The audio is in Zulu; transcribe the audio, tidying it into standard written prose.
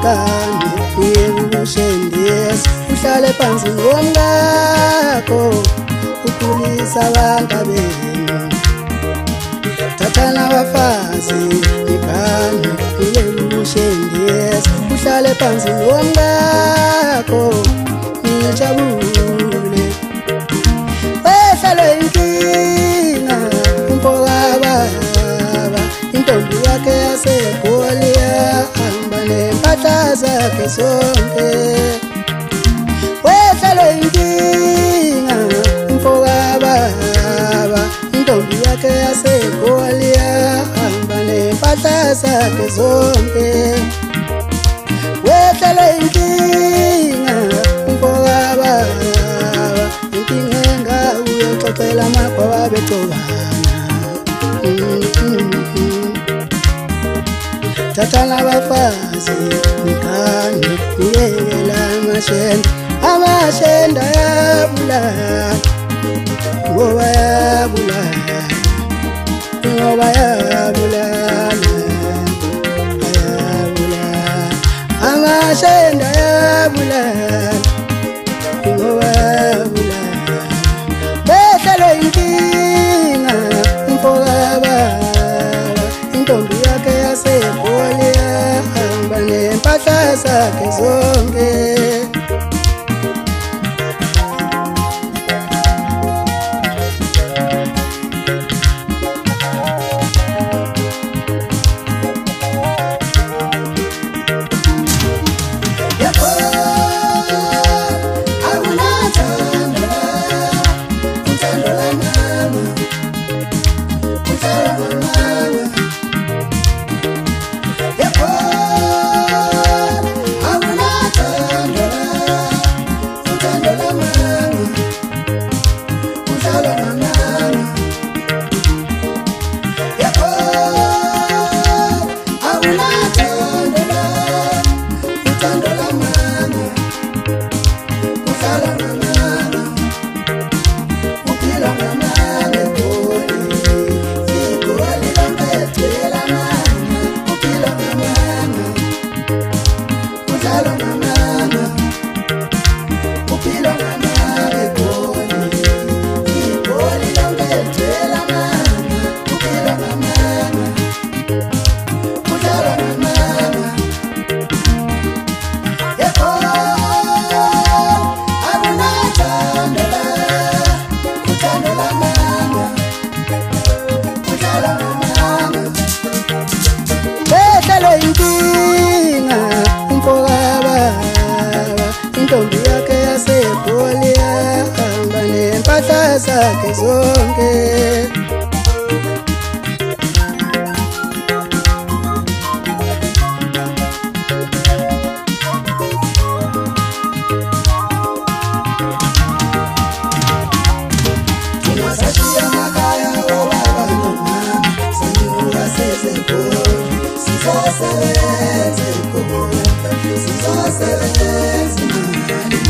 nekani ngiyekushendiyesa uhlale phansi nomngakho ukhulisa abantu benu thathana abafazi nekani ngiyekushendiyesa uhlale phansi nomngakho nijabule wehlelwe inkinga umpokababa intombi yakhe yaseGoliya hamba nempahla zakhe zonke wehlelwe inkinga umpokababa intombi yakhe yaseGoliya hamba nempahla zakhe zonke wehlelwe inkinga umpokababa inkinga engawuye xoxela amagwaba bexobana thathana abafazi nikani niyekela amashenda ayabulala ngoba ayabulala amashenda ayabulala ngoba ayabulala behlelwe inkinga umpokababa intombi yakhe yaseGoliya hamba nempahla zakhe zonke inkinga umpokababa intombi yakhe yaseGoliya hamba nempahla zakhe zonke Sizosebenza imali